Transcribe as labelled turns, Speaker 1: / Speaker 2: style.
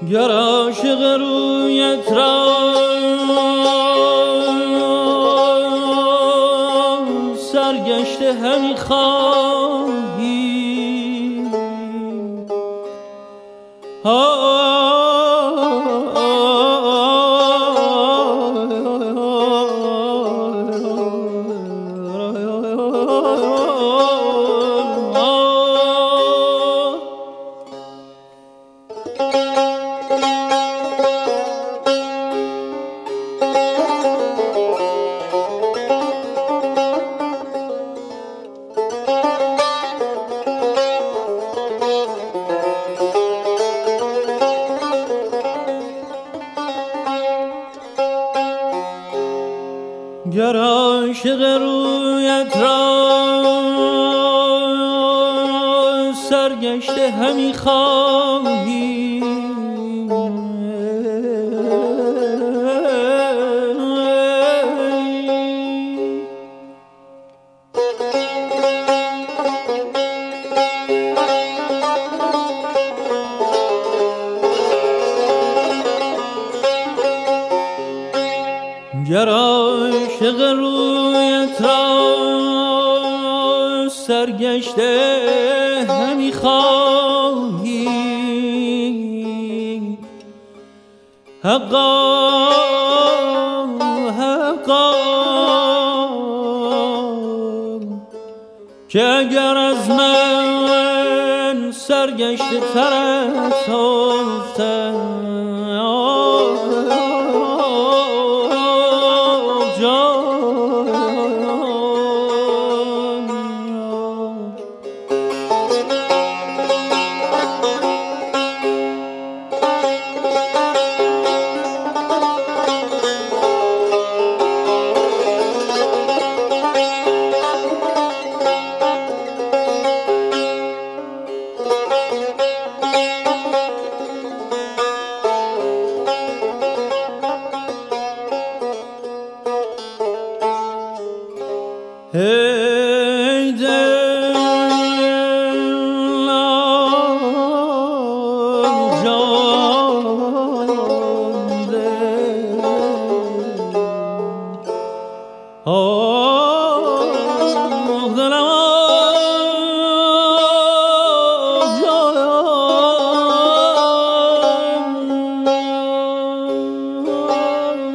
Speaker 1: گر عاشق رویت را سرگشته همی خواهی، گر عاشق رویت را سرگشته همی خواهی، گر عاشق رویت را سرگشته همی خواهی، حقا حقا که اگر از من سرگشته ترت افتد ای دل جان دل